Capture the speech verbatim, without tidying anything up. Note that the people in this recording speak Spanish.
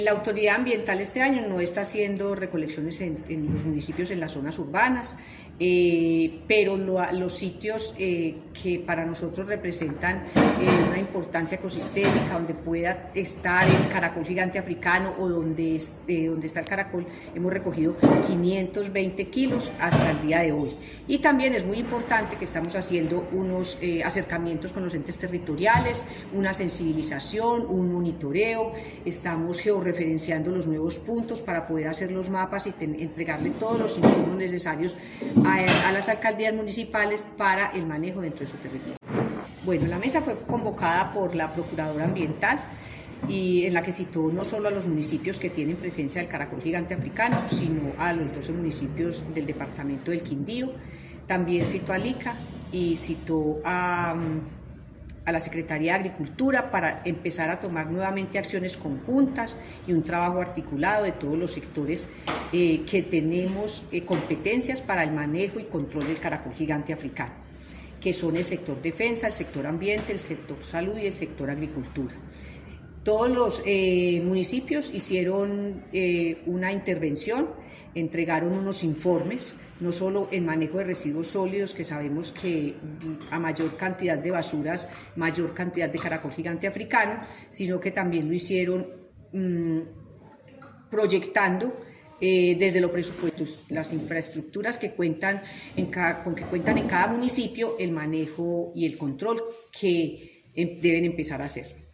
La autoridad ambiental este año no está haciendo recolecciones en, en los municipios, en las zonas urbanas, eh, pero lo, los sitios eh, que para nosotros representan eh, una importancia ecosistémica, donde pueda estar el caracol gigante africano o donde, eh, donde está el caracol, hemos recogido quinientos veinte kilos hasta el día de hoy. Y también es muy importante que estamos haciendo unos eh, acercamientos con los entes territoriales, una sensibilización, un monitoreo, estamos georreferenciando referenciando los nuevos puntos para poder hacer los mapas y ten, entregarle todos los insumos necesarios a, a las alcaldías municipales para el manejo dentro de su territorio. Bueno, la mesa fue convocada por la Procuradora Ambiental y en la que citó no solo a los municipios que tienen presencia del caracol gigante africano, sino a los doce municipios del departamento del Quindío. También citó a Lica y citó a... a la Secretaría de Agricultura para empezar a tomar nuevamente acciones conjuntas y un trabajo articulado de todos los sectores eh, que tenemos eh, competencias para el manejo y control del caracol gigante africano, que son el sector defensa, el sector ambiente, el sector salud y el sector agricultura. Todos los eh, municipios hicieron eh, una intervención, entregaron unos informes, no solo en manejo de residuos sólidos, que sabemos que a mayor cantidad de basuras, mayor cantidad de caracol gigante africano, sino que también lo hicieron mmm, proyectando eh, desde los presupuestos, las infraestructuras que cuentan en cada, con que cuentan en cada municipio, el manejo y el control que eh, deben empezar a hacer.